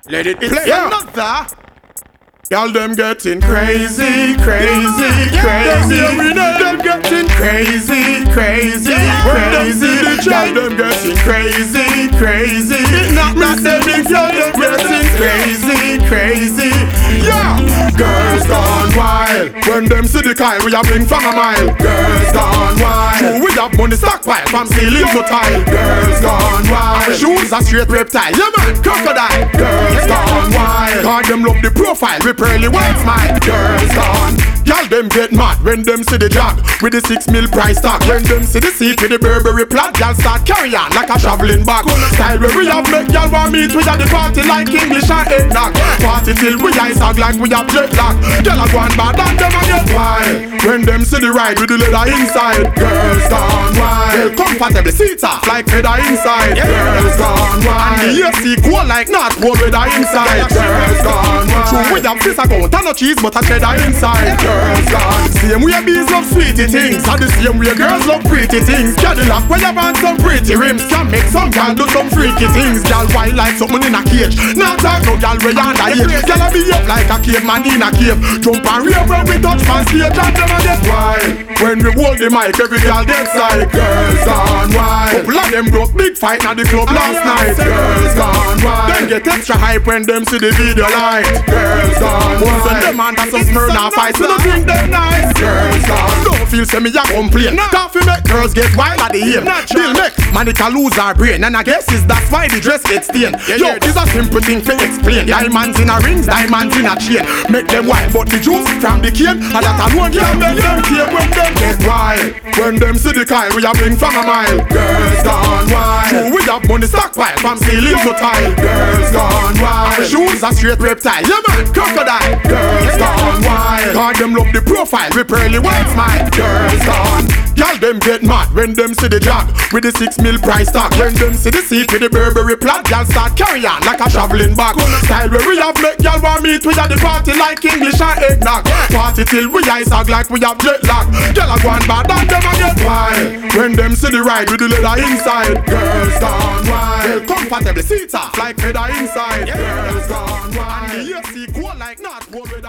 Let it play. Yeah. Another. Y'all them getting crazy, crazy, crazy. Them getting crazy, crazy, crazy. Y'all them getting crazy, crazy. Not them getting crazy, crazy. Yeah, girls gone wild. When them see the Kyle, we a bring from a mile. Girls gone wild. True, we have money stockpile from ceiling to tile. Girls gone wild. Shoes a straight reptile, yeah man, crocodile. Girls gone wild. Cause them love the profile. Pearly white smile, girls gone. Y'all them get mad when them see the jog with the 6 mil price tag. When them see the seat with the Burberry plaid, y'all start carry on like a traveling bag. Style where we have make y'all want meet. We at the party like English and eggnog. Party till we ice hog like we have jet lag. Y'all a go on bad and them a get wild. When them see the ride with the leather inside, girls gone wild. Well, comfortable seats off like feather inside, girls gone wild. And the AC cool like not cold weather inside, girls gone wild. True, we have fish account and no cheese but a cheddar inside, girls gone. Same way bees love sweetie things, and the same way girls love pretty things. Cadillac when you want some pretty rims, can make some gal do some freaky things. Gal wild like something in a cage, not talk no gal way underage. Gal a be up like a caveman in a cave. Jump and rave when we touch man stage and them a get wild. When we hold the mic every gal dead side, girls gone wild. Couple of them broke big fight at the club last night, girls gone wild. Them get extra hype when them see the video light, girls gone wild. Once them and some Smyrna fights, we don't think them nice, girls gone. Don't feel say me a complain, coffee make girls get wild at the aim. Still make Monica lose her brain, and I guess that's why the dress gets stained. Yo, this a simple thing to explain. Diamonds in a rings, diamonds in a chain. Make them wild, but the juice from the cane, and that alone can make them tame when them get wild. When them see the Kyle, we a bring from a mile. Girls gone wild. True, we have money stockpile from ceiling to tile. Girls gone wild. Shoes a straight reptile, yeah man, crocodile. Girls gone wild. Cause them love the profile with pearly white smile. Girls gone. Y'all them get mad when them see the jog with the 6 mil price tag. When them see the seat with the Burberry plaid, y'all start carry on like a traveling bag. Style where we have make y'all want meet. We at the party like English and eggnog. Party till we ice hog like we have jet lag. Y'all a go on bad and them a get wild. When them see the ride with the leather inside, girls gone wild. Well, comfortable seats off like feather inside, girls gone wild. And the AC cool like not cold.